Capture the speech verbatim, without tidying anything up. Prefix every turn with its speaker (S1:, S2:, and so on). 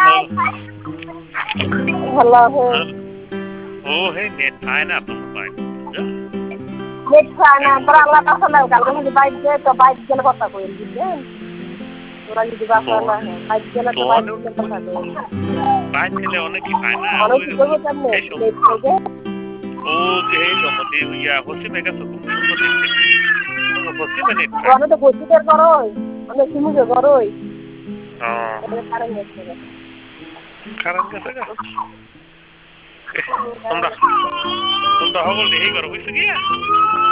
S1: ভালো আছে
S2: ও হে নেট পায় না তো মোবাইল
S1: নেট পায় না তোরা আল্লাহ কাছে না কালকে যদি বাইক যায় তো বাইক গেলে কথা কইল বুঝছেন তোরা যদি বাসা না বাইক গেলে তো বাইক গেলে কথা কইল
S2: বাইক গেলে অনেক পায় না
S1: অনেক কি করবো কেমনে নেট থেকে
S2: ও যে জমতে ইয়া হচ্ছে মেগা সুকুম সুন্দর দেখতে হচ্ছে মানে
S1: অনেক তো বসিদের করই অনেক সিমুজে করই
S2: হ্যাঁ
S1: কারণ গেছে
S2: কারণ গেছে গা তোমরা তোমরা হগল দেহি করো বুঝছো কি